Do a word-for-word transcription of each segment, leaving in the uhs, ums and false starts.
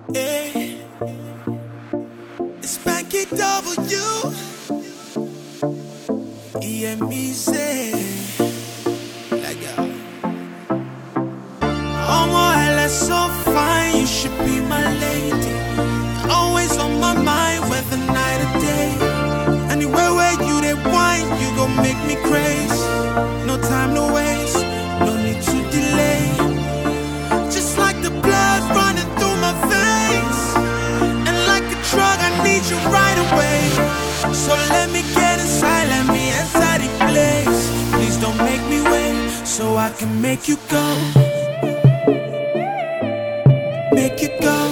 Hey, it's Spanky W. E M E Z. Like a Omo, elle est so fine. You should be my lady. Always on my mind, whether night or day. Anywhere where you they wine, you gon' make me crazy. No time to waste, no need to delay. Just like the blood running through my veins, and like a drug, I need you right away. So let me get inside, let me enter the place. Please don't make me wait, so I can make you go. Make you go.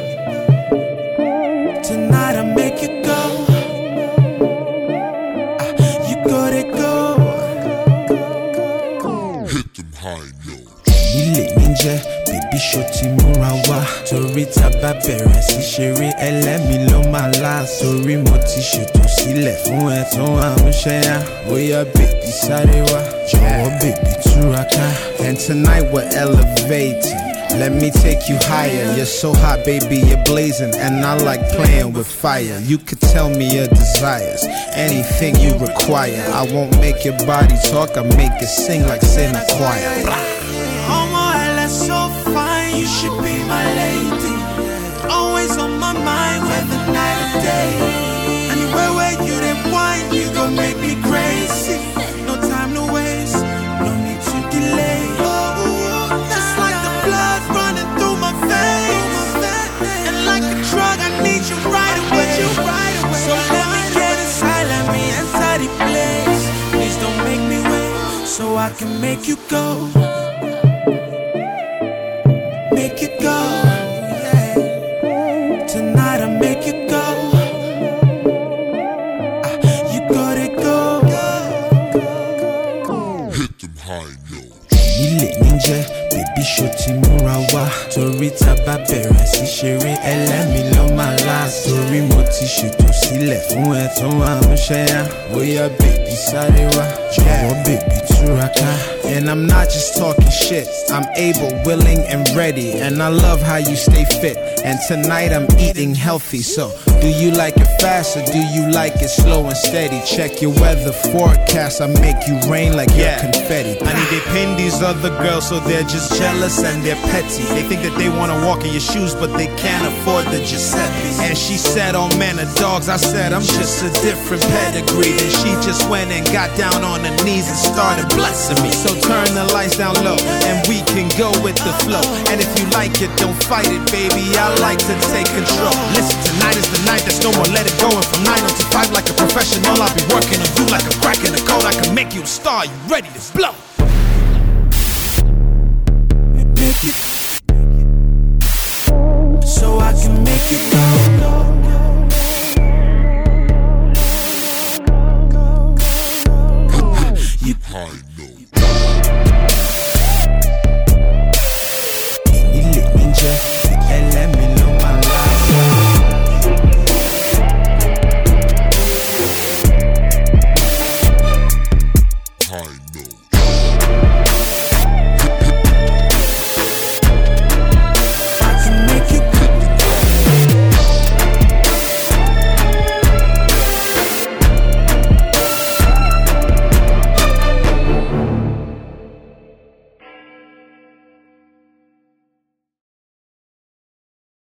Tonight I make you go. Ah, you gotta go. Hit them high notes. Ilé níjẹ́ bèbí ṣó ti múra wá. Torí tá bá bẹ̀rẹ̀ sí ṣeré ẹlẹ́mi ló máa lá. Torí mo ti ṣètò sílẹ̀ fún ẹ tó àmúṣẹ́ yá. Bóyá bèbí sáré wá, jọ̀wọ́ bèbí túraká. And tonight we're elevating. Let me take you higher. You're so hot, baby, you're blazing. And I like playing with fire. You could tell me your desires, anything you require. I won't make your body talk, I make it sing like in a choir. Omo, elle est so fine, you should be my lady. Always on my mind, whether night or day. Anywhere where you they wine, you gon' make me crazy. No time to waste, no need to delay. Just like the blood running through my veins, and like a drug, I need you right away. So let me get inside, let me enter the place. Please don't make me wait, so I can make you go. Make it go. Tonight I make it go. Ah, you gotta go. Hit them high notes. Ilé níjẹ́ bèbí ṣó ti múra wá. Torí tá bá bẹ̀rẹ̀ sí ṣeré ẹlẹ́mi ló máa lá. Torí mo ti ṣètò sílẹ̀ fún ẹ tó àmúṣẹ́ yá. Bóyá bèbí sáré wá, jọ̀wọ́ bèbí túraká. And I'm not just talking shit, I'm able, willing, and ready. And I love how you stay fit. And tonight I'm eating healthy. So, do you like it fast or do you like it slow and steady? Check your weather forecast, I make you rain like yeah. your confetti. I need they pin these other girls so they're just jealous and they're petty. They think that they wanna walk in your shoes, but they can't afford the Giuseppe's. And she said, oh man of dogs, I said I'm just a different pedigree. Then she just went and got down on her knees and started blessing me. So turn the lights down low and we can go with the flow. And if you like it, don't fight it, baby, I like to take control. Listen, tonight is the night, there's no more let it go. And from nine until five like a professional, I'll be working on you like a crack in the code. I can make you a star, you ready to blow.